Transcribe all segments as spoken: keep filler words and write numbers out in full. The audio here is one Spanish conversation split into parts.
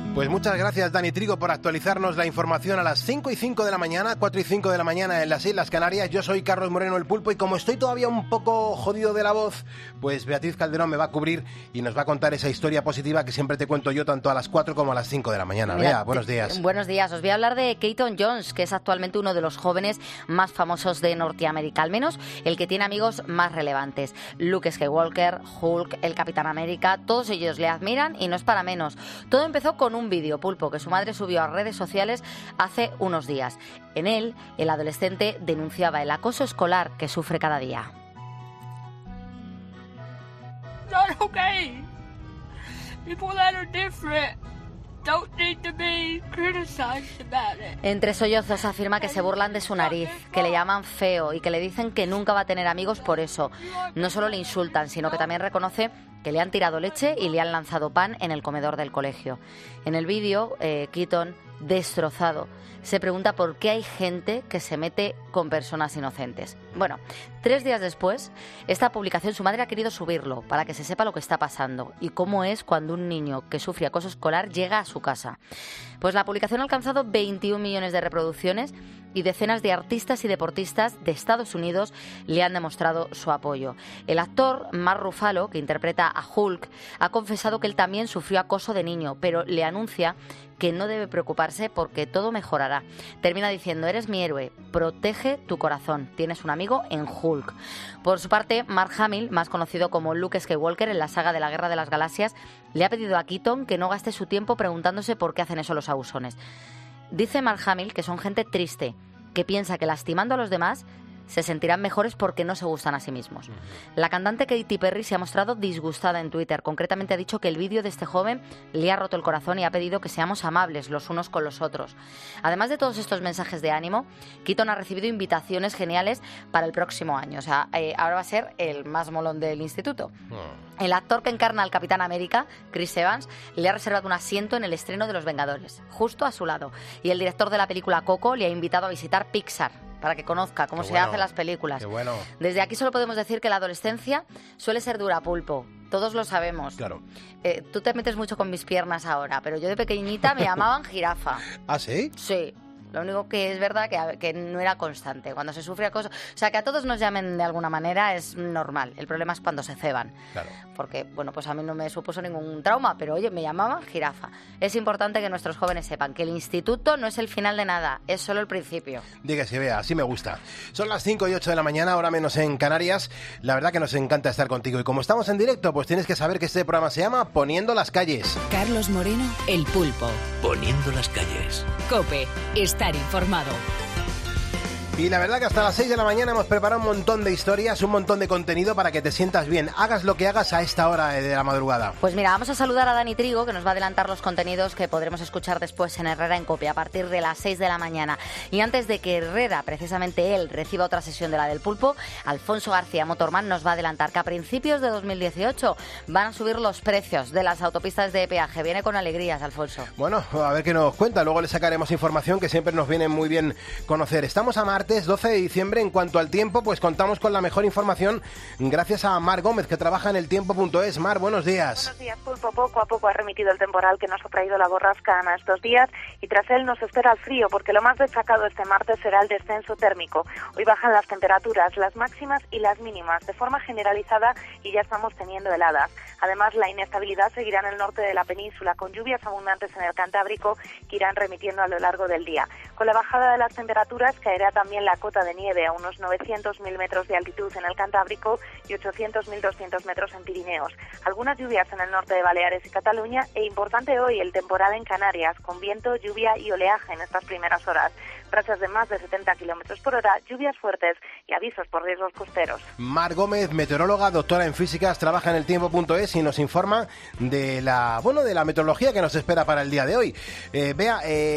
Pues muchas gracias, Dani Trigo, por actualizarnos la información a las cinco y cinco de la mañana, cuatro y cinco de la mañana en las Islas Canarias. Yo soy Carlos Moreno, el Pulpo, y como estoy todavía un poco jodido de la voz, pues Beatriz Calderón me va a cubrir y nos va a contar esa historia positiva que siempre te cuento yo tanto a las cuatro como a las cinco de la mañana. Mira, Bea, buenos días. Buenos días. Os voy a hablar de Keaton Jones, que es actualmente uno de los jóvenes más famosos de Norteamérica, al menos el que tiene amigos más relevantes. Luke Skywalker, Hulk, el Capitán América, todos ellos le admiran y no es para menos. Todo empezó con un vídeo, Pulpo, que su madre subió a redes sociales hace unos días. En él, el adolescente denunciaba el acoso escolar que sufre cada día. Not okay. People that are different don't need to be criticized about it. Entre sollozos afirma que se burlan de su nariz, que le llaman feo y que le dicen que nunca va a tener amigos por eso. No solo le insultan, sino que también reconoce que le han tirado leche y le han lanzado pan en el comedor del colegio. En el vídeo, eh, Keaton, destrozado, se pregunta por qué hay gente que se mete con personas inocentes. Bueno, tres días después, esta publicación su madre ha querido subirlo para que se sepa lo que está pasando y cómo es cuando un niño que sufre acoso escolar llega a su casa. Pues la publicación ha alcanzado veintiún millones de reproducciones y decenas de artistas y deportistas de Estados Unidos le han demostrado su apoyo. El actor Mark Ruffalo, que interpreta a Hulk, ha confesado que él también sufrió acoso de niño, pero le anuncia que no debe preocuparse porque todo mejorará. Termina diciendo: eres mi héroe, protege tu corazón, tienes un amigo en Hulk. Por su parte, Mark Hamill, más conocido como Luke Skywalker en la saga de la Guerra de las Galaxias, le ha pedido a Keaton que no gaste su tiempo preguntándose por qué hacen eso los abusones. Dice Mark Hamill que son gente triste, que piensa que lastimando a los demás se sentirán mejores porque no se gustan a sí mismos. Uh-huh. La cantante Katy Perry se ha mostrado disgustada en Twitter. Concretamente ha dicho que el vídeo de este joven le ha roto el corazón y ha pedido que seamos amables los unos con los otros. Además de todos estos mensajes de ánimo, Keaton ha recibido invitaciones geniales para el próximo año. O sea, eh, ahora va a ser el más molón del instituto. Uh-huh. El actor que encarna al Capitán América, Chris Evans, le ha reservado un asiento en el estreno de Los Vengadores, justo a su lado. Y el director de la película Coco le ha invitado a visitar Pixar, para que conozca cómo Qué se bueno. hacen las películas. Qué bueno. Desde aquí solo podemos decir que la adolescencia suele ser dura, Pulpo. Todos lo sabemos. Claro. Eh, tú te metes mucho con mis piernas ahora, pero yo de pequeñita me llamaban jirafa. ¿Ah, sí? Sí. Lo único que es verdad que, que no era constante. Cuando se sufre acoso... O sea, que a todos nos llamen de alguna manera es normal. El problema es cuando se ceban. Claro. Porque, bueno, pues a mí no me supuso ningún trauma, pero oye, me llamaban jirafa. Es importante que nuestros jóvenes sepan que el instituto no es el final de nada, es solo el principio. Dígase, vea, así me gusta. Son las cinco y ocho de la mañana, ahora menos en Canarias. La verdad que nos encanta estar contigo. Y como estamos en directo, pues tienes que saber que este programa se llama Poniendo las Calles. Carlos Moreno, el Pulpo. Poniendo las Calles. COPE. Estar informado. Y la verdad que hasta las seis de la mañana hemos preparado un montón de historias, un montón de contenido para que te sientas bien. Hagas lo que hagas a esta hora de la madrugada. Pues mira, vamos a saludar a Dani Trigo, que nos va a adelantar los contenidos que podremos escuchar después en Herrera en COPE a partir de las seis de la mañana. Y antes de que Herrera, precisamente él, reciba otra sesión de la del Pulpo, Alfonso García Motorman nos va a adelantar que a principios de dos mil dieciocho van a subir los precios de las autopistas de peaje. Viene con alegrías, Alfonso. Bueno, a ver qué nos cuenta. Luego le sacaremos información que siempre nos viene muy bien conocer. Estamos a martes doce de diciembre. En cuanto al tiempo, pues contamos con la mejor información gracias a Mar Gómez, que trabaja en el tiempo punto es. Mar, buenos días. Buenos días, Pulpo. Poco a poco ha remitido el temporal que nos ha traído la borrasca Ana estos días y tras él nos espera el frío, porque lo más destacado este martes será el descenso térmico. Hoy bajan las temperaturas, las máximas y las mínimas de forma generalizada y ya estamos teniendo heladas. Además, la inestabilidad seguirá en el norte de la península, con lluvias abundantes en el Cantábrico que irán remitiendo a lo largo del día. Con la bajada de las temperaturas caerá también la cota de nieve a unos novecientos mil metros de altitud en el Cantábrico y ochocientos mil doscientos metros en Pirineos. Algunas lluvias en el norte de Baleares y Cataluña e importante hoy el temporal en Canarias, con viento, lluvia y oleaje en estas primeras horas. Rachas de más de setenta kilómetros por hora, lluvias fuertes y avisos por riesgos costeros. Mar Gómez, meteoróloga, doctora en físicas, trabaja en el tiempo punto es y nos informa de la, bueno, de la meteorología que nos espera para el día de hoy. Eh, vea, eh,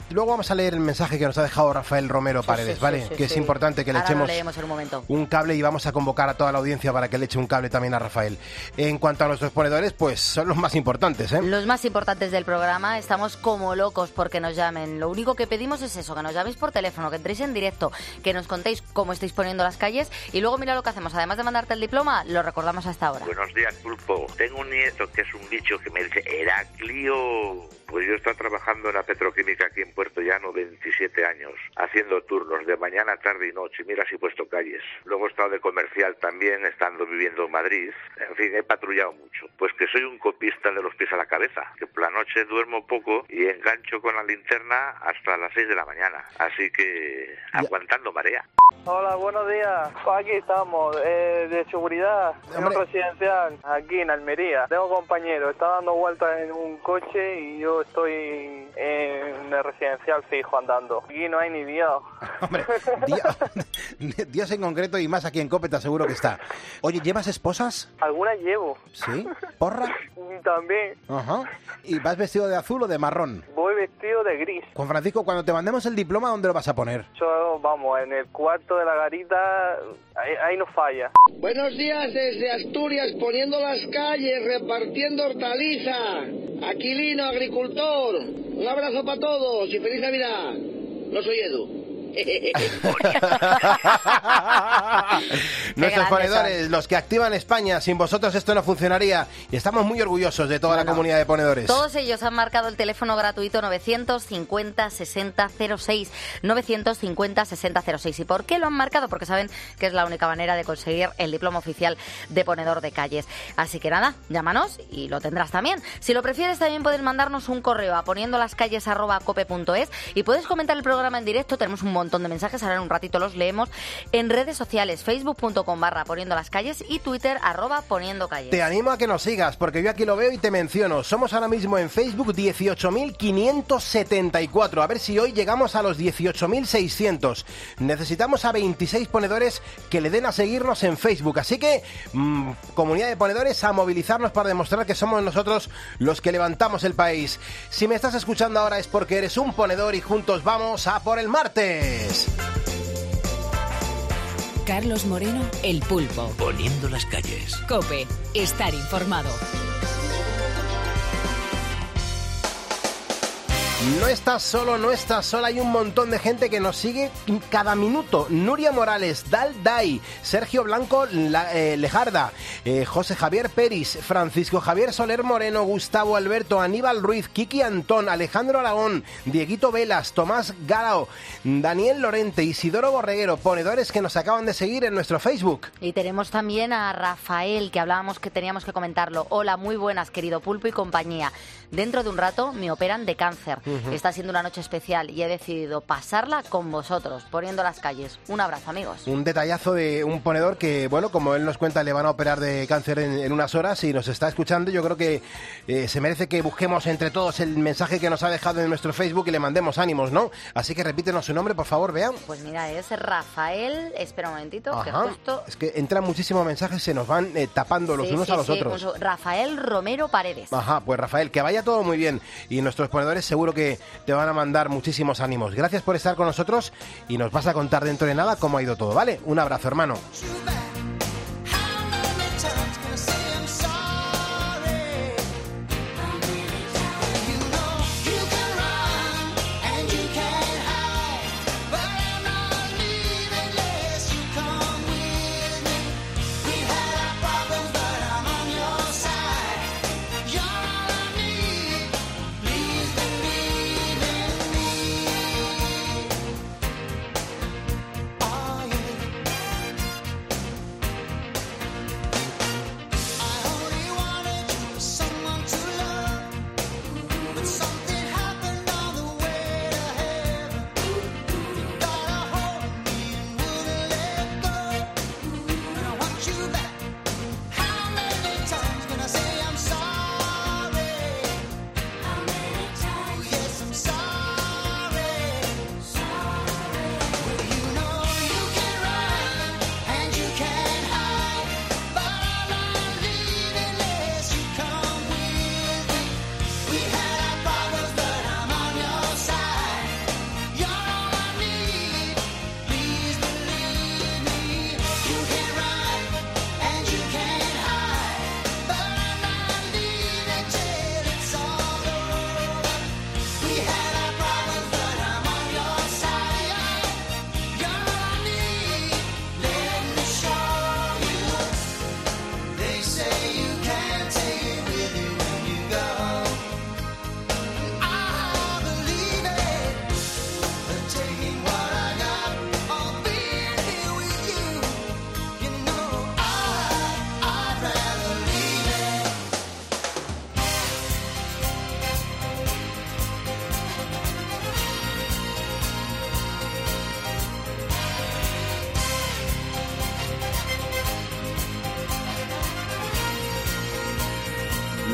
luego vamos a leer el mensaje que nos ha dejado Rafael Romero Sí, Paredes, sí, ¿vale? sí, sí, que es sí. importante que le Ahora lo echemos leemos en un momento. un cable y vamos a convocar a toda la audiencia para que le eche un cable también a Rafael. En cuanto a nuestros ponedores, pues son los más importantes, ¿eh? Los más importantes del programa, estamos como locos porque nos llamen. Lo único que pedimos es eso, que nos llaméis por teléfono, que entréis en directo, que nos contéis cómo estáis poniendo las calles y luego mira lo que hacemos. Además de mandarte el diploma, lo recordamos hasta ahora. Buenos días, Pulpo. Tengo un nieto que es un bicho que me dice Heraclio. Pues yo estoy trabajando en la petroquímica aquí en Puerto Llano veintisiete años, haciendo turnos de mañana, tarde y noche. Mira si he puesto calles. Luego he estado de comercial también, estando viviendo en Madrid. En fin, he patrullado mucho. Pues que soy un copista de los pies a la cabeza. Que por la noche duermo poco y engancho con la linterna hasta las seis de la mañana. Así que aguantando marea. Hola, buenos días. Aquí estamos, eh, de seguridad, en un residencial, aquí en Almería. Tengo compañero, está dando vueltas en un coche y yo estoy en el residencial fijo andando. Aquí no hay ni Dios. Hombre, Dios, Dios en concreto y más aquí en Cópeta seguro que está. Oye, ¿llevas esposas? Algunas llevo. ¿Sí? ¿Porra? También. Ajá. ¿Y vas vestido de azul o de marrón? Voy vestido de gris. Juan Francisco, cuando te mandemos el diploma, ¿dónde lo vas a poner? Yo, vamos, en el cuarto de la garita, ahí, ahí no falla. Buenos días desde Asturias, poniendo las calles, repartiendo hortaliza. Aquilino, agricultor. Un abrazo para todos y feliz Navidad. No soy Edu. Nuestros ponedores, los que activan España, sin vosotros esto no funcionaría y estamos muy orgullosos de toda No, la no. comunidad de ponedores. Todos ellos han marcado el teléfono gratuito novecientos cincuenta sesenta cero seis, novecientos cincuenta sesenta cero seis. ¿Y por qué lo han marcado? Porque saben que es la única manera de conseguir el diploma oficial de ponedor de calles. Así que nada, llámanos y lo tendrás también. Si lo prefieres, también puedes mandarnos un correo a poniendo las calles arroba cope punto es y puedes comentar el programa en directo. Tenemos un montón de mensajes, ahora en un ratito los leemos en redes sociales, facebook punto com barra poniendo las calles y twitter arroba poniendo calles. Te animo a que nos sigas, porque yo aquí lo veo y te menciono. Somos ahora mismo en Facebook dieciocho mil quinientos setenta y cuatro. A ver si hoy llegamos a los dieciocho mil seiscientos. Necesitamos a veintiséis ponedores que le den a seguirnos en Facebook. Así que, mmm, comunidad de ponedores, a movilizarnos para demostrar que somos nosotros los que levantamos el país. Si me estás escuchando ahora es porque eres un ponedor y juntos vamos a por el martes. Carlos Moreno, El Pulpo. Poniendo las calles. COPE, estar informado. No estás solo, no estás sola, hay un montón de gente que nos sigue cada minuto. Nuria Morales, Dal Day, Sergio Blanco La, eh, Lejarda, eh, José Javier Peris, Francisco Javier Soler Moreno, Gustavo Alberto, Aníbal Ruiz, Kiki Antón, Alejandro Aragón, Dieguito Velas, Tomás Garao, Daniel Lorente, Isidoro Borreguero, ponedores que nos acaban de seguir en nuestro Facebook. Y tenemos también a Rafael, que hablábamos que teníamos que comentarlo. Hola, muy buenas, querido Pulpo y compañía. Dentro de un rato me operan de cáncer. Uh-huh. Está siendo una noche especial y he decidido pasarla con vosotros, poniendo las calles. Un abrazo, amigos. Un detallazo de un ponedor que, bueno, como él nos cuenta, le van a operar de cáncer en, en unas horas y nos está escuchando. Yo creo que eh, se merece que busquemos entre todos el mensaje que nos ha dejado en nuestro Facebook y le mandemos ánimos, ¿no? Así que repítenos su nombre, por favor, vean. Pues mira, es Rafael. Espera un momentito, Ajá. que justo... Es que entran muchísimos mensajes, se nos van eh, tapando los sí, unos sí, a los sí, otros. Un... Rafael Romero Paredes. Ajá, pues Rafael, que vaya todo muy bien. Y nuestros ponedores seguro que te van a mandar muchísimos ánimos. Gracias por estar con nosotros y nos vas a contar dentro de nada cómo ha ido todo, ¿vale? Un abrazo, hermano.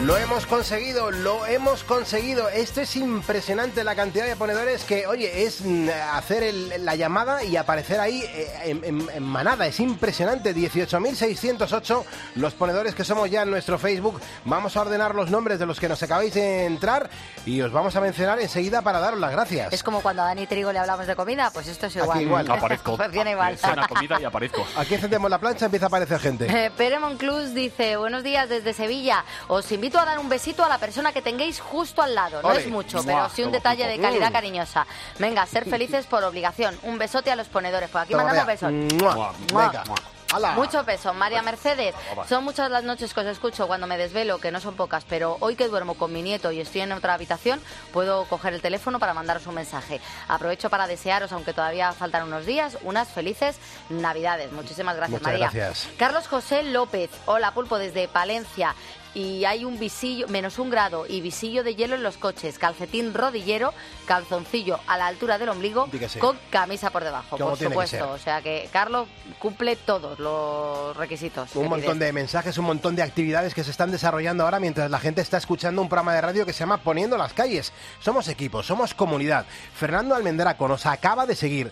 Lo hemos conseguido, lo hemos conseguido. Esto es impresionante, la cantidad de ponedores que, oye, es hacer el, la llamada y aparecer ahí en, en, en manada. Es impresionante. dieciocho mil seiscientos ocho los ponedores que somos ya en nuestro Facebook. Vamos a ordenar los nombres de los que nos acabáis de entrar y os vamos a mencionar enseguida para daros las gracias. Es como cuando a Dani Trigo le hablamos de comida, pues esto es igual. Aquí igual. Aparezco. Funciona igual. Suena comida y aparezco. Aquí encendemos la plancha, empieza a aparecer gente. Eh, Pere Monclús dice, buenos días desde Sevilla. Os invito a dar un besito a la persona que tengáis justo al lado. No Ole. es mucho, Buah, pero sí un como detalle de flipo. calidad Mm. cariñosa. Venga, ser felices por obligación. Un besote a los ponedores. Pues aquí Toma, mandamos vea. besos. Mua. Mua. Venga. ¡Hala! Mucho peso. María Mercedes, son muchas las noches que os escucho cuando me desvelo, que no son pocas, pero hoy que duermo con mi nieto y estoy en otra habitación, puedo coger el teléfono para mandaros un mensaje. Aprovecho para desearos, aunque todavía faltan unos días, unas felices Navidades. Muchísimas gracias, Muchas María. gracias. Carlos José López, hola Pulpo, desde Palencia. Y hay un visillo, menos un grado, y visillo de hielo en los coches, calcetín rodillero, calzoncillo a la altura del ombligo, Di que sí. con camisa por debajo, Como por tiene que supuesto. ser. O sea que Carlos cumple todos los requisitos. Un que montón pides. de mensajes, un montón de actividades que se están desarrollando ahora mientras la gente está escuchando un programa de radio que se llama Poniendo las calles. Somos equipo, somos comunidad. Fernando Almendraco nos acaba de seguir.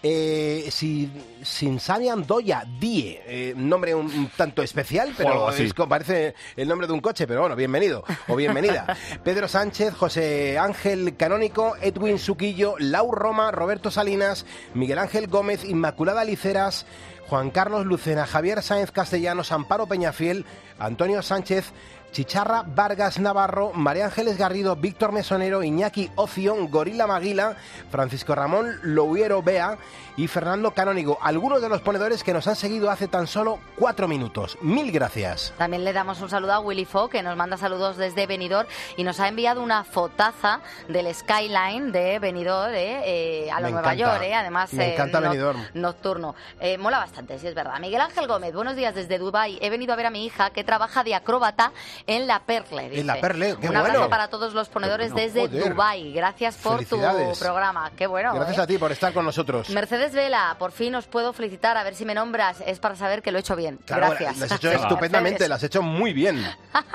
Eh, si, Sinsanian Doya Die, eh, nombre un, un tanto especial, O algo pero así. es, como parece el nombre de un coche, pero bueno, bienvenido o bienvenida. Pedro Sánchez, José Ángel Canónico, Edwin Suquillo, Lau Roma, Roberto Salinas, Miguel Ángel Gómez, Inmaculada Liceras, Juan Carlos Lucena, Javier Sáenz Castellanos, Amparo Peñafiel, Antonio Sánchez, Chicharra Vargas Navarro, María Ángeles Garrido, Víctor Mesonero, Iñaki Ocio, Gorila Maguila, Francisco Ramón Louiero Bea y Fernando Canónigo. Algunos de los ponedores que nos han seguido hace tan solo cuatro minutos. Mil gracias. También le damos un saludo a Willy Fo, que nos manda saludos desde Benidorm y nos ha enviado una fotaza del skyline de Benidorm eh, eh, a lo Me Nueva encanta. York, eh, además Me eh, encanta no- Benidorm. nocturno. Eh, mola bastante, sí es verdad. Miguel Ángel Gómez, buenos días desde Dubái. He venido a ver a mi hija que trabaja de acróbata en La Perle. Dice. En La Perle, qué Un abrazo bueno. para todos los ponedores Qué bueno, desde joder. Dubái. Gracias por tu Felicidades. programa. Qué bueno. Gracias eh. a ti por estar con nosotros. Mercedes Vela, por fin os puedo felicitar, a ver si me nombras, es para saber que lo he hecho bien. Claro, Gracias. lo has hecho estupendamente, lo has hecho muy bien.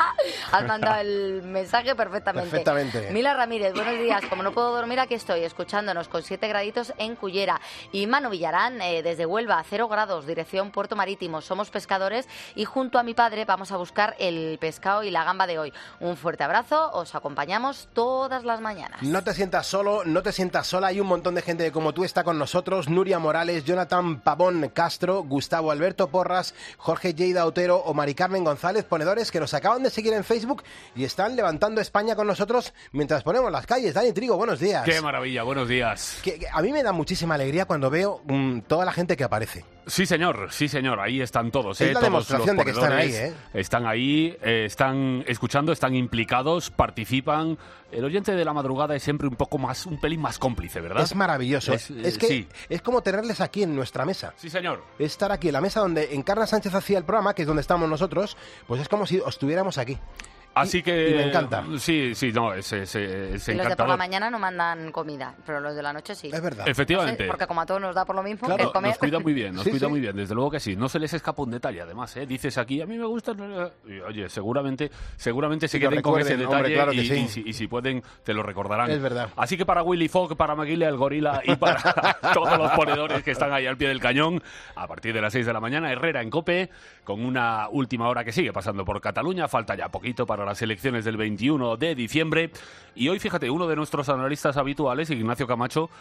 Has mandado el mensaje perfectamente. Perfectamente. Mila Ramírez, buenos días. Como no puedo dormir, aquí estoy, escuchándonos con siete graditos en Cullera. Y Manu Villarán, eh, desde Huelva, cero grados, dirección Puerto Marítimo. Somos pescadores y junto a mi padre vamos a buscar el pescado y la gamba de hoy. Un fuerte abrazo, os acompañamos todas las mañanas. No te sientas solo, no te sientas sola. Hay un montón de gente como tú está con nosotros. Nuria Morales, Jonathan Pavón Castro, Gustavo Alberto Porras, Jorge Lleida Otero o Mari Carmen González, ponedores que nos acaban de seguir en Facebook y están levantando España con nosotros mientras ponemos las calles. Dani Trigo, buenos días. Qué maravilla, buenos días. Que- que a mí me da muchísima alegría cuando veo mm, toda la gente que aparece. Sí, señor, sí, señor, ahí están todos. Es ¿eh? la Todos demostración los de que están ahí, ponedores ¿eh? Están ahí, eh, están escuchando, están implicados, participan. El oyente de la madrugada es siempre un poco más, un pelín más cómplice, ¿verdad? Es maravilloso. Es, Es, eh, que sí. es como tenerles aquí en nuestra mesa. Sí, señor. Estar aquí en la mesa donde Encarna Sánchez hacía el programa, que es donde estamos nosotros, pues es como si estuviéramos aquí. Así Y- que... y me encanta. Sí, sí, no, es, es, es Y los de por encantador. la mañana no mandan comida, pero los de la noche sí. Es verdad. Efectivamente. No sé, porque como a todos nos da por lo mismo, Claro, que comer. nos cuida muy bien, nos Sí, cuida sí. muy bien, desde luego que sí. No se les escapa un detalle, además, ¿eh? Dices aquí, a mí me gusta... Y, oye, seguramente seguramente se Y lo queden con ese recuerden, hombre, detalle claro que y, sí. y si, y si pueden, te lo recordarán. Es verdad. Así que para Willy Fogg, para Maguila el gorila y para todos los ponedores que están ahí al pie del cañón, a partir de las seis de la mañana, Herrera en COPE, con una última hora que sigue pasando por Cataluña. Falta ya poquito para las elecciones del veintiuno de diciembre. Y hoy, fíjate, uno de nuestros analistas habituales, Ignacio Camacho,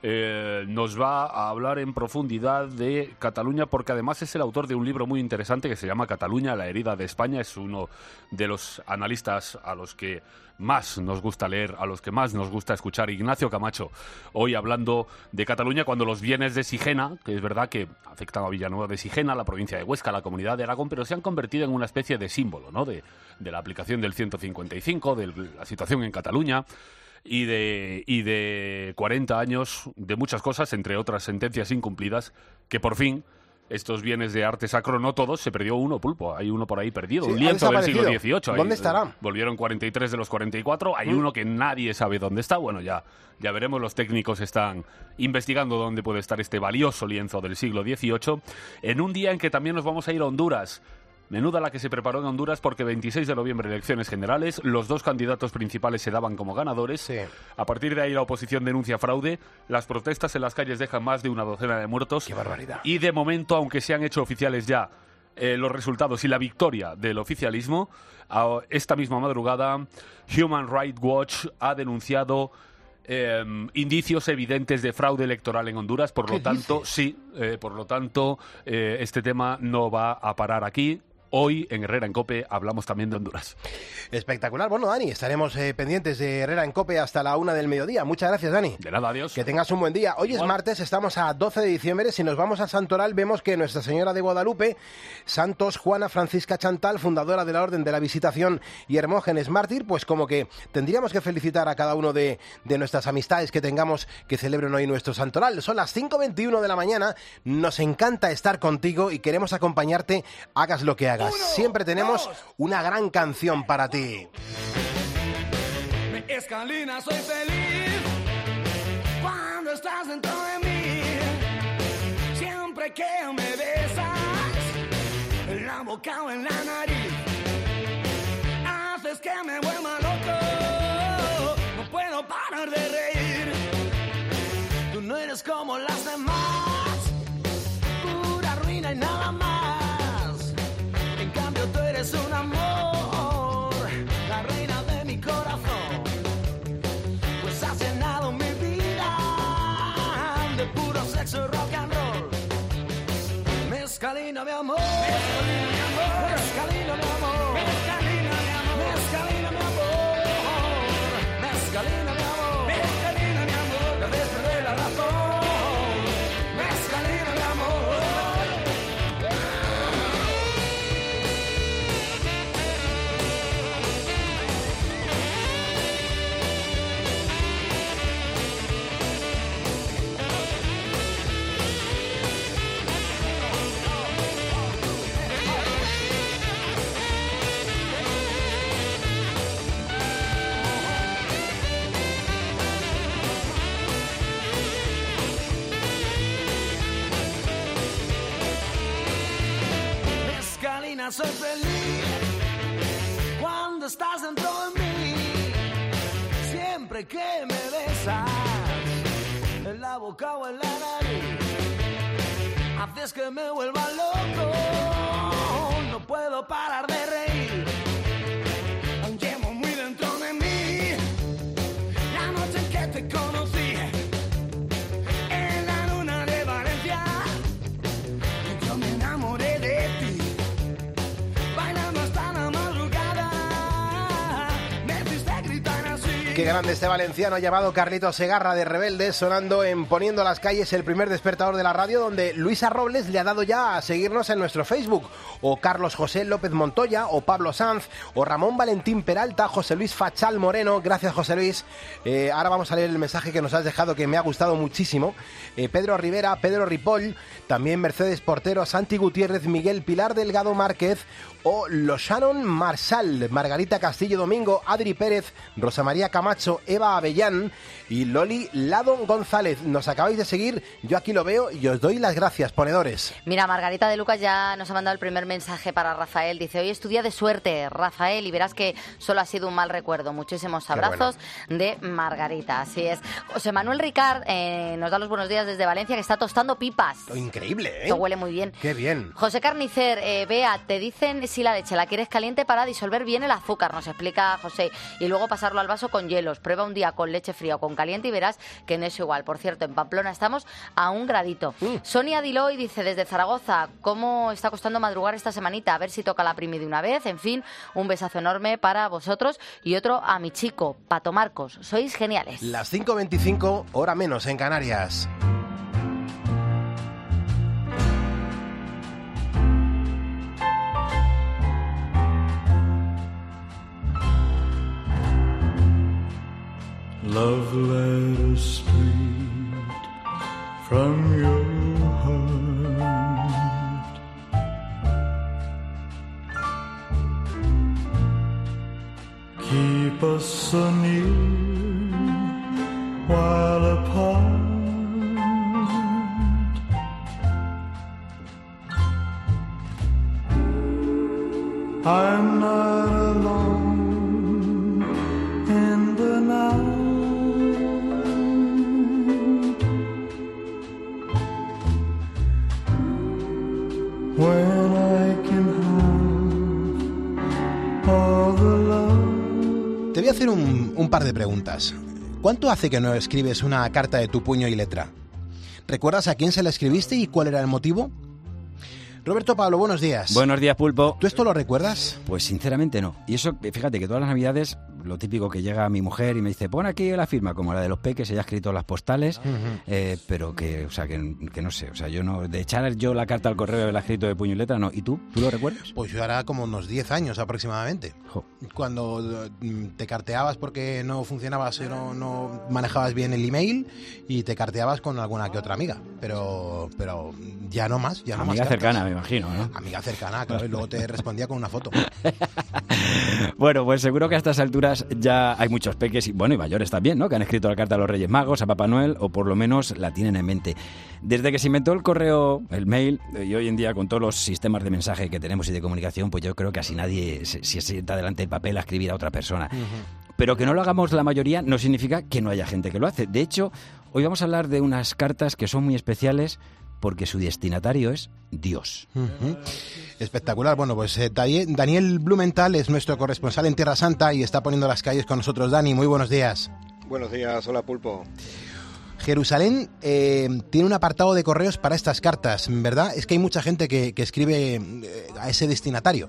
Eh, nos va a hablar en profundidad de Cataluña, porque además es el autor de un libro muy interesante que se llama Cataluña, la herida de España. Es uno de los analistas a los que más nos gusta leer, a los que más nos gusta escuchar. Ignacio Camacho, hoy hablando de Cataluña, cuando los bienes de Sigena, que es verdad que afectan a Villanueva de Sigena, la provincia de Huesca, la comunidad de Aragón, pero se han convertido en una especie de símbolo, ¿no? de, de la aplicación del ciento cincuenta y cinco, de la situación en Cataluña, y de, y de cuarenta años de muchas cosas, entre otras sentencias incumplidas, que por fin estos bienes de arte sacro, no todos, se perdió uno, Pulpo, hay uno por ahí perdido, Sí, un ha lienzo del siglo desaparecido. dieciocho. ¿Dónde Ahí, estará? eh, Volvieron cuarenta y tres de los cuarenta y cuatro, hay Mm. uno que nadie sabe dónde está. Bueno, ya, ya veremos, los técnicos están investigando dónde puede estar este valioso lienzo del siglo dieciocho, en un día en que también nos vamos a ir a Honduras. Menuda la que se preparó en Honduras porque veintiséis de noviembre elecciones generales, los dos candidatos principales se daban como ganadores. Sí. A partir de ahí la oposición denuncia fraude, las protestas en las calles dejan más de una docena de muertos. ¡Qué barbaridad! Y de momento, aunque se han hecho oficiales ya eh, los resultados y la victoria del oficialismo, a, esta misma madrugada Human Rights Watch ha denunciado Eh, indicios evidentes de fraude electoral en Honduras, por lo tanto, dices? sí, eh, por lo tanto, eh, este tema no va a parar aquí. Hoy, en Herrera en COPE, hablamos también de Honduras. Espectacular. Bueno, Dani, estaremos eh, pendientes de Herrera en COPE hasta la una del mediodía. Muchas gracias, Dani. De nada, adiós. Que tengas un buen día. Hoy Igual. es martes, estamos a doce de diciembre. Si nos vamos a Santoral, vemos que Nuestra Señora de Guadalupe, Santos Juana Francisca Chantal, fundadora de la Orden de la Visitación y Hermógenes Mártir, pues como que tendríamos que felicitar a cada uno de, de nuestras amistades que tengamos que celebren hoy nuestro Santoral. Son las cinco veintiuno de la mañana. Nos encanta estar contigo y queremos acompañarte, hagas lo que hagas. Uno, Siempre tenemos dos. una gran canción para ti. Escalina, soy feliz cuando estás dentro de mí. Siempre que me besas en la boca o en la nariz, haces que me vuelva loco. No puedo parar de reír. Tú no eres como las demás, pura ruina y nada más. Tú eres un amor, la reina de mi corazón, pues has llenado mi vida de puro sexo, rock and roll. Mezcalina, mi amor, mezcalina, mi amor, mezcalina, mi amor, mezcalina, mi amor, mezcalina, mi amor, mezcalina, mi amor, mezcalina, mi amor, la desperté la razón, mezcalina, mi amor. Soy feliz cuando estás dentro de mí. Siempre que me besas en la boca o en la nariz, haces que me vuelva loco. No puedo parar de reír. Llevo muy dentro de mí la noche en que te conocí en la luna de Valencia. Yo me enamoré de ti. Qué grande este valenciano llamado Carlitos Segarra de Rebeldes, sonando en Poniendo las Calles, el primer despertador de la radio, donde Luisa Robles le ha dado ya a seguirnos en nuestro Facebook, o Carlos José López Montoya, o Pablo Sanz, o Ramón Valentín Peralta, José Luis Fachal Moreno. Gracias, José Luis. Eh, ahora vamos a leer el mensaje que nos has dejado, que me ha gustado muchísimo. Eh, Pedro Rivera, Pedro Ripoll, también Mercedes Portero, Santi Gutiérrez, Miguel Pilar Delgado Márquez, o Loshanon Marsal, Margarita Castillo Domingo, Adri Pérez, Rosa María Camacho, Eva Avellán y Loli Lado González. Nos acabáis de seguir, yo aquí lo veo y os doy las gracias, ponedores. Mira, Margarita de Lucas ya nos ha mandado el primer mensaje para Rafael. Dice, hoy es tu día de suerte, Rafael, y verás que solo ha sido un mal recuerdo. Muchísimos abrazos bueno. de Margarita, así es. José Manuel Ricard eh, nos da los buenos días desde Valencia, que está tostando pipas. Oh, increíble, ¿eh? Esto huele muy bien. Qué bien. José Carnicer, eh, Bea, te dicen si la leche la quieres caliente para disolver bien el azúcar, nos explica José, y luego pasarlo al vaso con hielos. Prueba un día con leche fría o con caliente y verás que no es igual. Por cierto, en Pamplona estamos a un gradito. Mm. Sonia Diloy dice desde Zaragoza, ¿cómo está costando madrugar esta semanita? A ver si toca la primi de una vez. En fin, un besazo enorme para vosotros y otro a mi chico, Pato Marcos. Sois geniales. Las cinco veinticinco, hora menos en Canarias. Love letters straight from your heart. Keep us so near while apart. un, un par de preguntas. ¿Cuánto hace que no escribes una carta de tu puño y letra? ¿Recuerdas a quién se la escribiste y cuál era el motivo? Roberto Pablo, buenos días. Buenos días, Pulpo. ¿Tú esto lo recuerdas? Pues sinceramente no. Y eso, fíjate que todas las navidades, lo típico que llega mi mujer y me dice, pon aquí la firma, como la de los peques, ella ha escrito las postales, uh-huh. eh, pero que, o sea, que, que no sé, o sea, yo no, de echar yo la carta al correo y la escrito de puño y letra, no. ¿Y tú? ¿Tú lo recuerdas? Pues yo hará como unos diez años aproximadamente. Jo. Cuando te carteabas porque no funcionabas, no, no manejabas bien el email y te carteabas con alguna que otra amiga, pero, pero ya no más, ya no amiga más cercana, me imagino, ¿no? Amiga cercana, claro, y luego te respondía con una foto. Bueno, pues seguro que a estas alturas ya hay muchos peques, y bueno, y mayores también, ¿no?, que han escrito la carta a los Reyes Magos, a Papá Noel, o por lo menos la tienen en mente. Desde que se inventó el correo, el mail, y hoy en día con todos los sistemas de mensaje que tenemos y de comunicación, pues yo creo que así nadie se, se sienta delante del papel a escribir a otra persona. Uh-huh. Pero que no lo hagamos la mayoría no significa que no haya gente que lo hace. De hecho, hoy vamos a hablar de unas cartas que son muy especiales porque su destinatario es Dios. Uh-huh. Espectacular. Bueno, pues eh, Daniel Blumenthal es nuestro corresponsal en Tierra Santa y está poniendo las calles con nosotros. Dani, muy buenos días. Buenos días, hola Pulpo. Jerusalén eh, tiene un apartado de correos para estas cartas, ¿verdad? Es que hay mucha gente que, que escribe eh, a ese destinatario.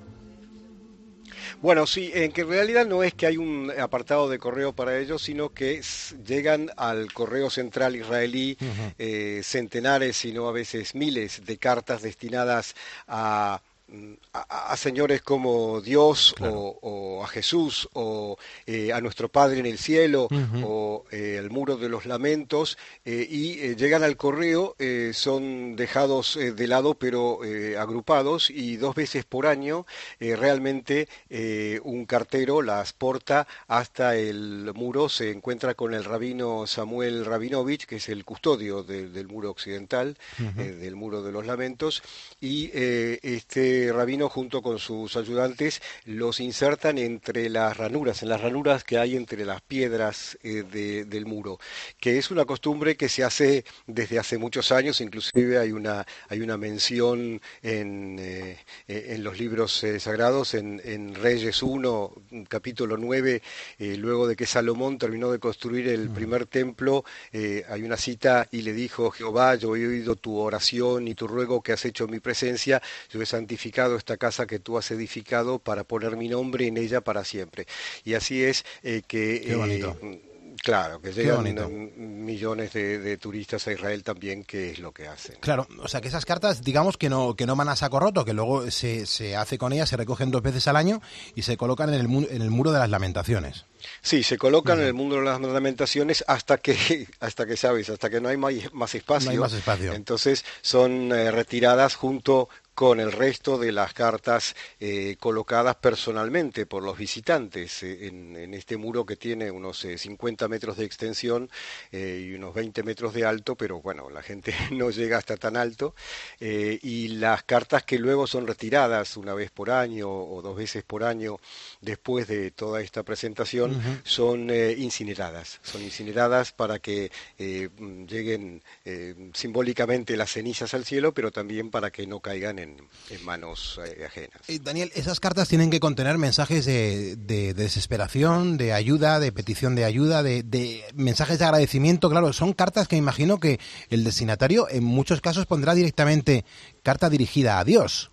Bueno, sí, en que en realidad no es que hay un apartado de correo para ellos, sino que llegan al correo central israelí uh-huh. eh, centenares, sino a veces miles de cartas destinadas a... A, a señores como Dios, claro, o, o a Jesús o eh, a nuestro Padre en el cielo, uh-huh. o eh, el muro de los lamentos, eh, y eh, llegan al correo, eh, son dejados eh, de lado pero eh, agrupados, y dos veces por año eh, realmente eh, un cartero las porta hasta el muro, se encuentra con el rabino Samuel Rabinovich, que es el custodio de, del muro occidental, uh-huh. eh, del muro de los lamentos, y eh, este rabino junto con sus ayudantes los insertan entre las ranuras, en las ranuras que hay entre las piedras eh, de, del muro, que es una costumbre que se hace desde hace muchos años. Inclusive hay una hay una mención en, eh, en los libros eh, sagrados, en, en Reyes uno, capítulo nueve, eh, luego de que Salomón terminó de construir el primer templo, eh, hay una cita, y le dijo Jehová, yo he oído tu oración y tu ruego que has hecho en mi presencia, yo he santificado esta casa que tú has edificado para poner mi nombre en ella para siempre. Y así es eh, que... Qué bonito. Eh, Claro, que llegan millones de, de turistas a Israel también, que es lo que hacen. Claro, o sea que esas cartas, digamos que no que no van a saco roto, que luego se, se hace con ellas, se recogen dos veces al año y se colocan en el, mu- en el muro de las lamentaciones. Sí, se colocan uh-huh. en el mundo de las lamentaciones hasta que, hasta que sabes, hasta que no hay más, más espacio. No hay más espacio. Entonces son eh, retiradas junto con el resto de las cartas eh, colocadas personalmente por los visitantes eh, en, en este muro que tiene unos eh, cincuenta metros de extensión eh, y unos veinte metros de alto, pero bueno, la gente no llega hasta tan alto, eh, y las cartas que luego son retiradas una vez por año o dos veces por año después de toda esta presentación, uh-huh. son eh, incineradas, son incineradas para que eh, lleguen eh, simbólicamente las cenizas al cielo, pero también para que no caigan en En, en manos eh, ajenas. Eh, Daniel, esas cartas tienen que contener mensajes de, de, de desesperación, de ayuda, de petición de ayuda, de, de mensajes de agradecimiento. Claro, son cartas que imagino que el destinatario en muchos casos pondrá directamente carta dirigida a Dios.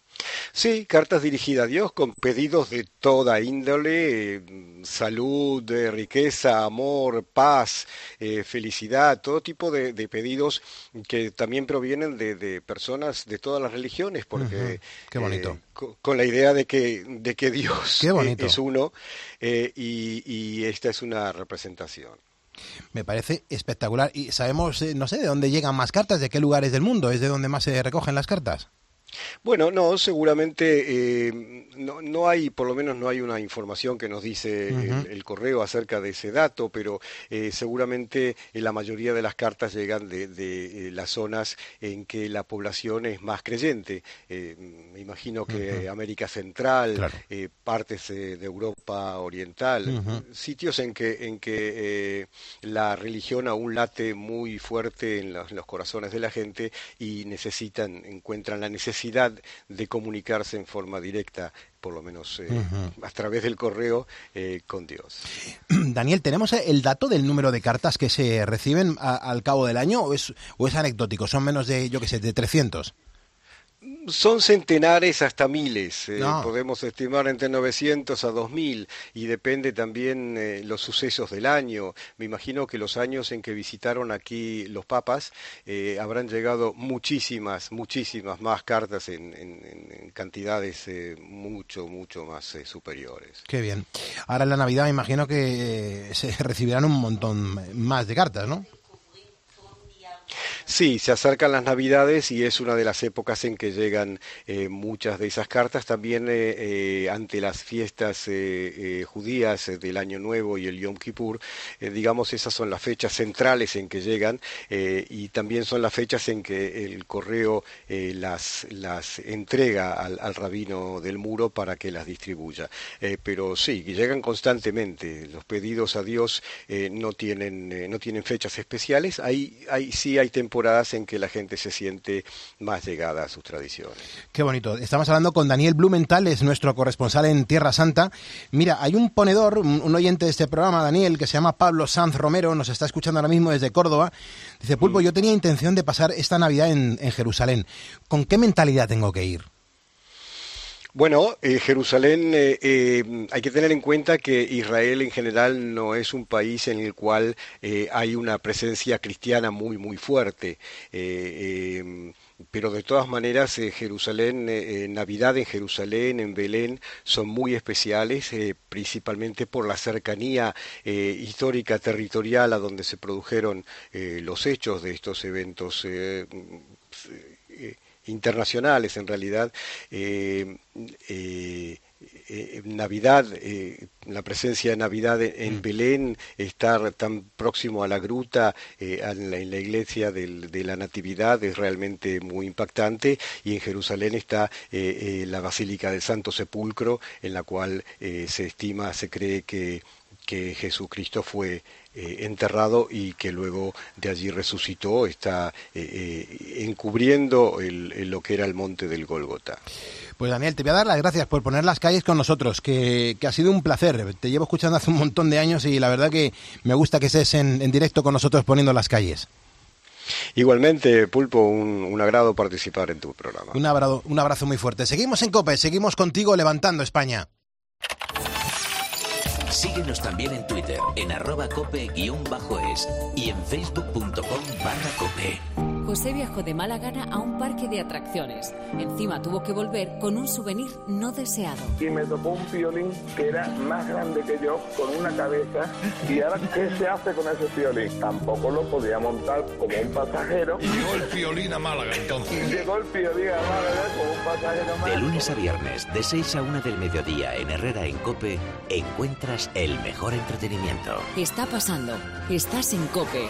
Sí, cartas dirigidas a Dios con pedidos de toda índole, eh, salud, eh, riqueza, amor, paz, eh, felicidad, todo tipo de, de pedidos que también provienen de, de personas de todas las religiones, porque uh-huh. Qué bonito. Eh, con, con la idea de que, de que Dios Qué bonito. es uno, eh, y, y esta es una representación. Me parece espectacular. Y sabemos, eh, no sé, de dónde llegan más cartas, de qué lugares del mundo, ¿es de donde más se recogen las cartas? Bueno, no, seguramente eh, no, no hay, por lo menos no hay una información que nos dice uh-huh. el, el correo acerca de ese dato, pero eh, seguramente eh, la mayoría de las cartas llegan de, de eh, las zonas en que la población es más creyente. Eh, me imagino que uh-huh. América Central, claro. eh, partes eh, de Europa Oriental, uh-huh. sitios en que, en que eh, la religión aún late muy fuerte en los, en los corazones de la gente y necesitan, encuentran la necesidad necesidad de comunicarse en forma directa, por lo menos eh, Uh-huh. a través del correo, eh, con Dios. Daniel, ¿tenemos el dato del número de cartas que se reciben a- al cabo del año o es, o es anecdótico? ¿Son menos de, yo qué sé, de trescientos? Son centenares hasta miles, eh, No. podemos estimar entre novecientos a dos mil, y depende también eh, los sucesos del año. Me imagino que los años en que visitaron aquí los papas eh, habrán llegado muchísimas, muchísimas más cartas en, en- en cantidades eh, mucho, mucho más eh, superiores. Qué bien. Ahora en la Navidad me imagino que eh, se recibirán un montón más de cartas, ¿no? Sí, se acercan las Navidades y es una de las épocas en que llegan eh, muchas de esas cartas. También eh, eh, ante las fiestas eh, eh, judías eh, del Año Nuevo y el Yom Kippur, eh, digamos, esas son las fechas centrales en que llegan eh, y también son las fechas en que el correo eh, las, las entrega al, al rabino del muro para que las distribuya. Eh, pero sí, llegan constantemente. Los pedidos a Dios eh, no tienen eh, no tienen fechas especiales. Hay, hay sí hay temporadas en que la gente se siente más llegada a sus tradiciones. Qué bonito. Estamos hablando con Daniel Blumenthal, es nuestro corresponsal en Tierra Santa. Mira, hay un ponedor, un, un oyente de este programa, Daniel, que se llama Pablo Sanz Romero, nos está escuchando ahora mismo desde Córdoba. Dice, Pulpo, yo tenía intención de pasar esta Navidad en, en Jerusalén. ¿Con qué mentalidad tengo que ir? Bueno, eh, Jerusalén, eh, eh, hay que tener en cuenta que Israel en general no es un país en el cual eh, hay una presencia cristiana muy, muy fuerte. Eh, eh, pero de todas maneras, eh, Jerusalén, eh, Navidad en Jerusalén, en Belén, son muy especiales, eh, principalmente por la cercanía eh, histórica, territorial, a donde se produjeron eh, los hechos de estos eventos eh, eh, internacionales en realidad. eh, eh, eh, Navidad, eh, la presencia de Navidad en Belén, estar tan próximo a la gruta, eh, en, la, en la iglesia del, de la Natividad es realmente muy impactante, y en Jerusalén está eh, eh, la Basílica del Santo Sepulcro, en la cual eh, se estima, se cree que, que Jesucristo fue Eh, enterrado y que luego de allí resucitó, está eh, eh, encubriendo el, el, lo que era el monte del Gólgota. Pues Daniel, te voy a dar las gracias por poner las calles con nosotros, que, que ha sido un placer. Te llevo escuchando hace un montón de años y la verdad que me gusta que estés en, en directo con nosotros poniendo las calles. Igualmente, Pulpo, un, un agrado participar en tu programa. Un abrazo, un abrazo muy fuerte. Seguimos en COPE, seguimos contigo levantando España. Síguenos también en Twitter, en arroba cope-es y en facebook.com barra cope. José viajó de mala gana a un parque de atracciones. Encima tuvo que volver con un souvenir no deseado. Y me tocó un violín que era más grande que yo, con una cabeza. Y ahora, ¿qué se hace con ese violín? Tampoco lo podía montar como un pasajero. Y llegó el violín a Málaga entonces. Y llegó el violín a Málaga como un pasajero más. De lunes a viernes, de seis a una del mediodía en Herrera en Cope, encuentras el mejor entretenimiento. Está pasando. Estás en COPE.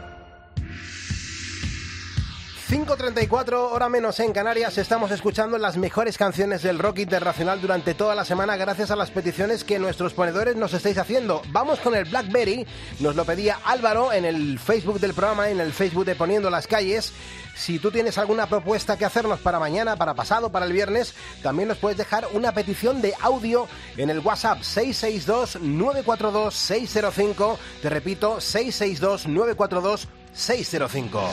cinco treinta y cuatro, hora menos en Canarias. Estamos escuchando las mejores canciones del rock internacional durante toda la semana gracias a las peticiones que nuestros ponedores nos estáis haciendo. Vamos con el Blackberry, nos lo pedía Álvaro en el Facebook del programa, en el Facebook de Poniendo las Calles. Si tú tienes alguna propuesta que hacernos para mañana, para pasado, para el viernes, también nos puedes dejar una petición de audio en el WhatsApp seis seis dos, nueve cuatro dos, seis cero cinco. Te repito, seis seis dos, nueve cuatro dos, seis cero cinco.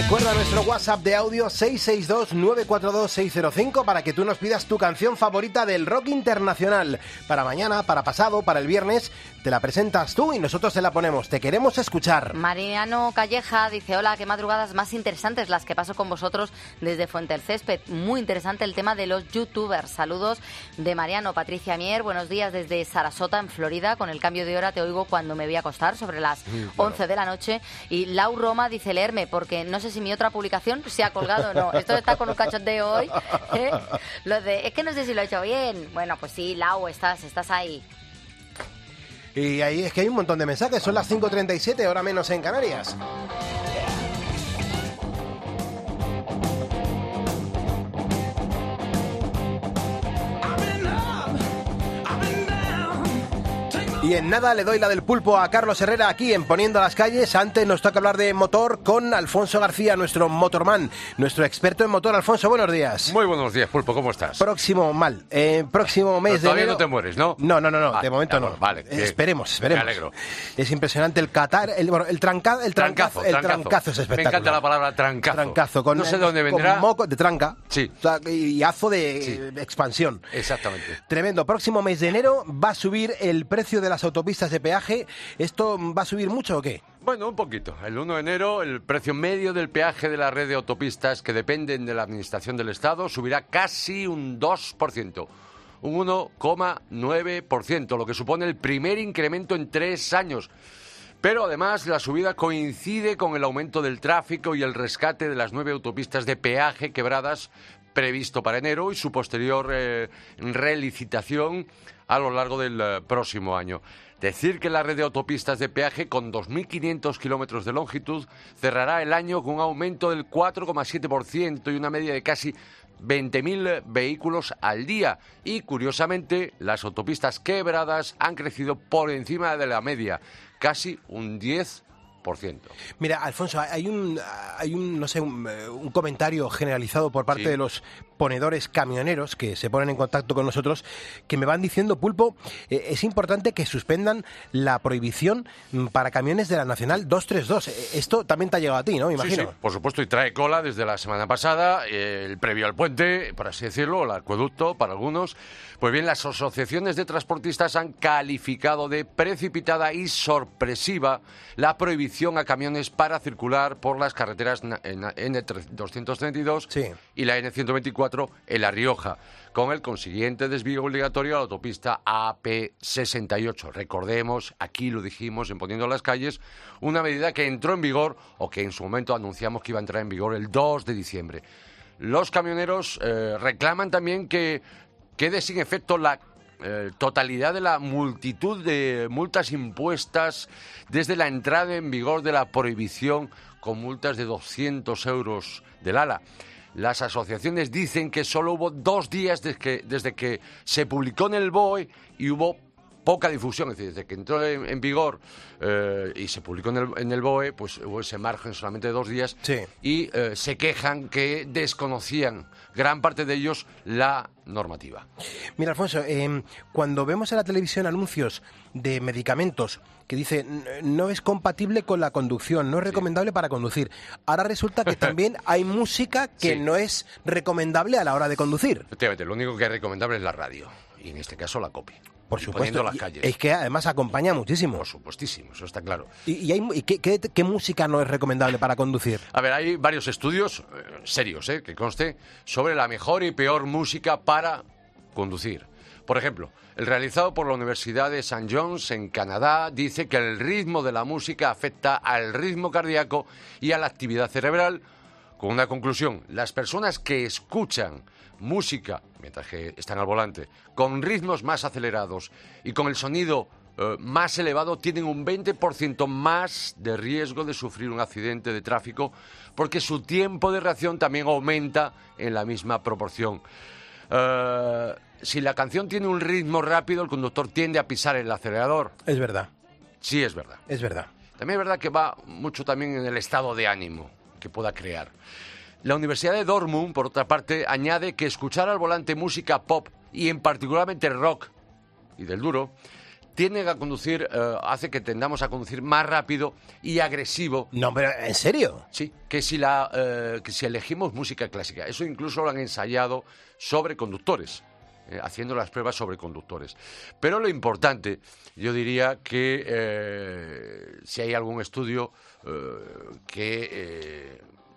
Recuerda nuestro WhatsApp de audio seis seis dos, nueve cuatro dos, seis cero cinco para que tú nos pidas tu canción favorita del rock internacional. Para mañana, para pasado, para el viernes, te la presentas tú y nosotros te la ponemos. Te queremos escuchar. Mariano Calleja dice, hola, qué madrugadas más interesantes las que paso con vosotros desde Fuente del Césped. Muy interesante el tema de los youtubers. Saludos de Mariano. Patricia Mier, buenos días desde Sarasota, en Florida. Con el cambio de hora te oigo cuando me voy a acostar, sobre las sí, claro. once de la noche. Y Lau Roma dice, leerme, porque no sé si mi otra publicación se ha colgado o no. Esto está con un cachondeo hoy. ¿eh? Lo de, es que no sé si lo he hecho bien. Bueno, pues sí, Lau, estás, estás ahí. Y ahí es que hay un montón de mensajes. Son las cinco treinta y siete, hora menos en Canarias. Y en nada le doy la del pulpo a Carlos Herrera aquí en Poniendo las Calles. Antes nos toca hablar de motor con Alfonso García, nuestro motorman, nuestro experto en motor. Alfonso, buenos días. Muy buenos días, pulpo, ¿cómo estás? Próximo, mal. Eh, próximo mes Pero todavía de enero... no te mueres, ¿no? No, no, no, no. Ah, de momento no. no. Vale. Eh, esperemos, esperemos. Me alegro. Es impresionante el Qatar, el, bueno, el, tranca, el trancazo, trancazo, el trancazo. trancazo es espectacular. Me encanta la palabra trancazo. Trancazo, con, no sé de dónde vendrá. Con moco de tranca. Sí. O sea, y azo de sí. expansión. Exactamente. Tremendo. Próximo mes de enero va a subir el precio de las autopistas de peaje. ¿Esto va a subir mucho o qué? Bueno, un poquito. El uno de enero, el precio medio del peaje de la red de autopistas que dependen de la Administración del Estado subirá casi un dos por ciento. Un uno coma nueve por ciento, lo que supone el primer incremento en tres años. Pero además la subida coincide con el aumento del tráfico y el rescate de las nueve autopistas de peaje quebradas previsto para enero y su posterior eh, relicitación a lo largo del eh, próximo año. Decir que la red de autopistas de peaje con dos mil quinientos kilómetros de longitud cerrará el año con un aumento del cuatro coma siete por ciento y una media de casi veinte mil vehículos al día. Y, curiosamente, las autopistas quebradas han crecido por encima de la media, casi un diez por ciento. Mira, Alfonso, hay un, hay un no sé, un, un comentario generalizado por parte sí. de los ponedores camioneros que se ponen en contacto con nosotros, que me van diciendo, Pulpo, eh, es importante que suspendan la prohibición para camiones de la Nacional doscientos treinta y dos. Esto también te ha llegado a ti, ¿no? Me imagino. Sí, sí, por supuesto, y trae cola desde la semana pasada, eh, el previo al puente, por así decirlo, el acueducto para algunos. Pues bien, las asociaciones de transportistas han calificado de precipitada y sorpresiva la prohibición a camiones para circular por las carreteras N doscientos treinta y dos sí. y la N ciento veinticuatro en La Rioja, con el consiguiente desvío obligatorio a la autopista A P sesenta y ocho. Recordemos, aquí lo dijimos en Poniendo las Calles, una medida que entró en vigor, o que en su momento anunciamos que iba a entrar en vigor el dos de diciembre. Los camioneros eh, reclaman también que quede sin efecto la eh, totalidad de la multitud de multas impuestas desde la entrada en vigor de la prohibición, con multas de doscientos euros del ala. Las asociaciones dicen que solo hubo dos días desde que, desde que se publicó en el B O E y hubo poca difusión, es decir, desde que entró en, en vigor eh, y se publicó en el, en el B O E, pues hubo ese margen solamente de dos días sí. y eh, se quejan que desconocían gran parte de ellos la normativa. Mira, Alfonso, eh, cuando vemos en la televisión anuncios de medicamentos que dice no es compatible con la conducción, no es recomendable sí. para conducir, ahora resulta que también hay música que sí. no es recomendable a la hora de conducir. Efectivamente, lo único que es recomendable es la radio, y en este caso la COPE. Por y supuesto, las calles. Es que además acompaña muchísimo. Por supuestísimo, eso está claro. ¿Y, y, hay, y qué, qué, qué música no es recomendable para conducir? A ver, hay varios estudios eh, serios, eh, que conste, sobre la mejor y peor música para conducir. Por ejemplo, el realizado por la Universidad de Saint John's en Canadá dice que el ritmo de la música afecta al ritmo cardíaco y a la actividad cerebral, con una conclusión: las personas que escuchan música mientras que están al volante con ritmos más acelerados y con el sonido eh, más elevado tienen un veinte por ciento más de riesgo de sufrir un accidente de tráfico, porque su tiempo de reacción también aumenta en la misma proporción. Uh, si la canción tiene un ritmo rápido, el conductor tiende a pisar el acelerador. Es verdad. Sí, es verdad. Es verdad. También es verdad que va mucho también en el estado de ánimo que pueda crear. La Universidad de Dortmund, por otra parte, añade que escuchar al volante música pop, y en particularmente rock y del duro, tienden a conducir, eh, hace que tendamos a conducir más rápido y agresivo. No, pero ¿en serio? Sí, que si, la, eh, que si elegimos música clásica. Eso incluso lo han ensayado sobre conductores, eh, haciendo las pruebas sobre conductores. Pero lo importante, yo diría que eh, si hay algún estudio eh, que eh,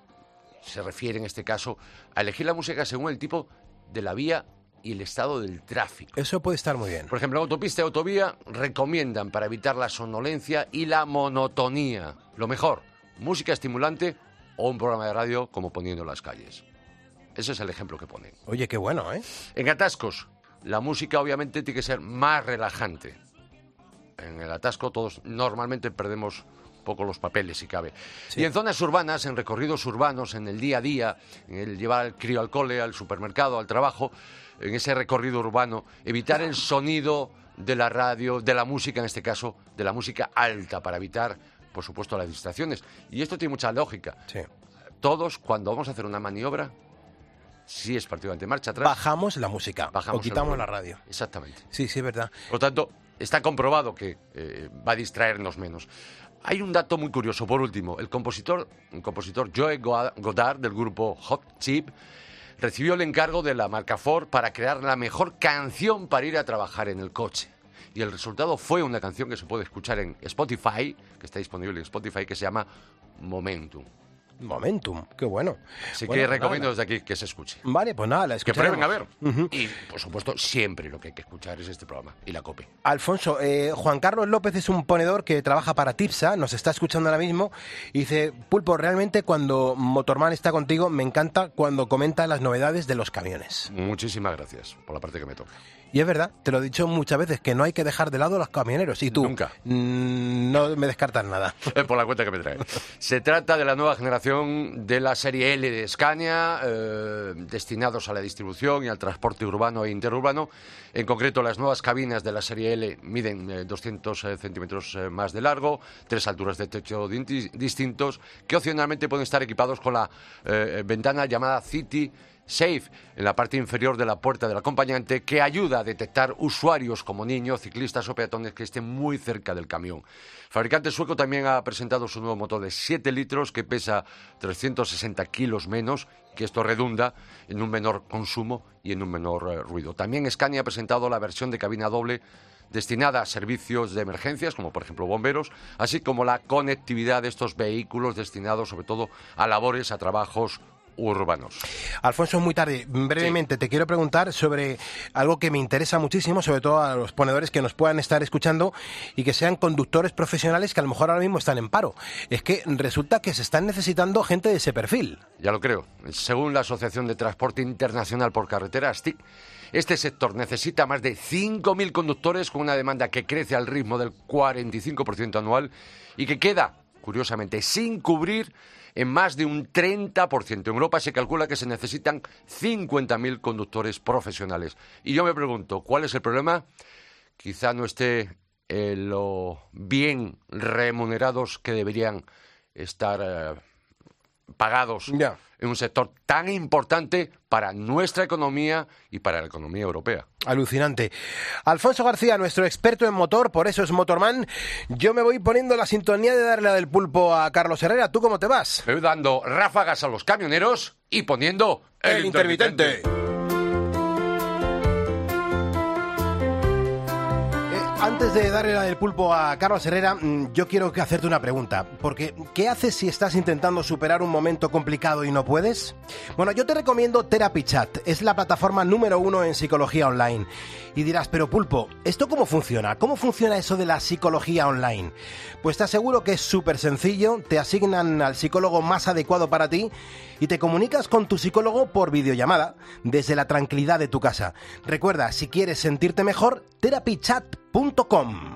se refiere en este caso a elegir la música según el tipo de la vía y el estado del tráfico. Eso puede estar muy bien. Por ejemplo, en autopista y autovía recomiendan para evitar la somnolencia y la monotonía. Lo mejor, música estimulante o un programa de radio como Poniendo las calles. Ese es el ejemplo que ponen. Oye, qué bueno, ¿eh? En atascos, la música obviamente tiene que ser más relajante. En el atasco todos normalmente perdemos poco los papeles, si cabe. Sí. Y en zonas urbanas, en recorridos urbanos, en el día a día, en el llevar al crío al cole, al supermercado, al trabajo, en ese recorrido urbano, evitar el sonido de la radio, de la música en este caso, de la música alta, para evitar, por supuesto, las distracciones. Y esto tiene mucha lógica. Sí. Todos, cuando vamos a hacer una maniobra, si es particularmente marcha atrás, bajamos la música, bajamos o quitamos la radio. Exactamente. Sí, sí, es verdad. Por lo tanto, está comprobado que eh, va a distraernos menos. Hay un dato muy curioso, por último. El compositor, el compositor Joe Godard, del grupo Hot Chip, recibió el encargo de la marca Ford para crear la mejor canción para ir a trabajar en el coche. Y el resultado fue una canción que se puede escuchar en Spotify, que está disponible en Spotify, que se llama Momentum. Momentum, qué bueno. Así bueno, que recomiendo nada. desde aquí que se escuche. Vale, pues nada, la Que escucharemos. prueben a ver. Uh-huh. Y, por supuesto, siempre lo que hay que escuchar es este programa y la COPE. Alfonso, eh, Juan Carlos López es un ponedor que trabaja para Tipsa, nos está escuchando ahora mismo, y dice, Pulpo, realmente cuando Motorman está contigo, me encanta cuando comenta las novedades de los camiones. Muchísimas gracias por la parte que me toca. Y es verdad, te lo he dicho muchas veces, que no hay que dejar de lado a los camioneros. Y tú, Nunca. Mmm, no me descartas nada. Por la cuenta que me trae. Se trata de la nueva generación de la serie L de Scania, eh, destinados a la distribución y al transporte urbano e interurbano. En concreto, las nuevas cabinas de la serie L miden eh, doscientos eh, centímetros eh, más de largo, tres alturas de techo di- distintos, que opcionalmente pueden estar equipados con la eh, ventana llamada City Safe en la parte inferior de la puerta del acompañante, que ayuda a detectar usuarios como niños, ciclistas o peatones que estén muy cerca del camión. El fabricante sueco también ha presentado su nuevo motor de siete litros que pesa trescientos sesenta kilos menos, que esto redunda en un menor consumo y en un menor eh, ruido. También Scania ha presentado la versión de cabina doble destinada a servicios de emergencias, como por ejemplo bomberos, así como la conectividad de estos vehículos destinados sobre todo a labores, a trabajos urbanos. Alfonso, es muy tarde. Brevemente, sí. Te quiero preguntar sobre algo que me interesa muchísimo, sobre todo a los ponedores que nos puedan estar escuchando y que sean conductores profesionales que a lo mejor ahora mismo están en paro. Es que resulta que se están necesitando gente de ese perfil. Ya lo creo. Según la Asociación de Transporte Internacional por Carretera, A S T I C, este sector necesita más de cinco mil conductores con una demanda que crece al ritmo del cuarenta y cinco por ciento anual y que queda, curiosamente, sin cubrir en más de un treinta por ciento. En Europa se calcula que se necesitan cincuenta mil conductores profesionales. Y yo me pregunto, ¿cuál es el problema? Quizá no esté en lo bien remunerados que deberían estar eh, pagados ya. en un sector tan importante para nuestra economía y para la economía europea. Alucinante. Alfonso García, nuestro experto en motor, por eso es Motorman. Yo me voy poniendo la sintonía de darle la del pulpo a Carlos Herrera. ¿Tú cómo te vas? Me voy dando ráfagas a los camioneros y poniendo el, el intermitente. intermitente. Antes de darle la del pulpo a Carlos Herrera, yo quiero hacerte una pregunta, porque ¿qué haces si estás intentando superar un momento complicado y no puedes? Bueno, yo te recomiendo Therapy Chat, es la plataforma número uno en psicología online. Y dirás, pero pulpo, ¿esto cómo funciona? ¿Cómo funciona eso de la psicología online? Pues te aseguro que es súper sencillo, te asignan al psicólogo más adecuado para ti y te comunicas con tu psicólogo por videollamada desde la tranquilidad de tu casa. Recuerda, si quieres sentirte mejor, therapy chat punto com.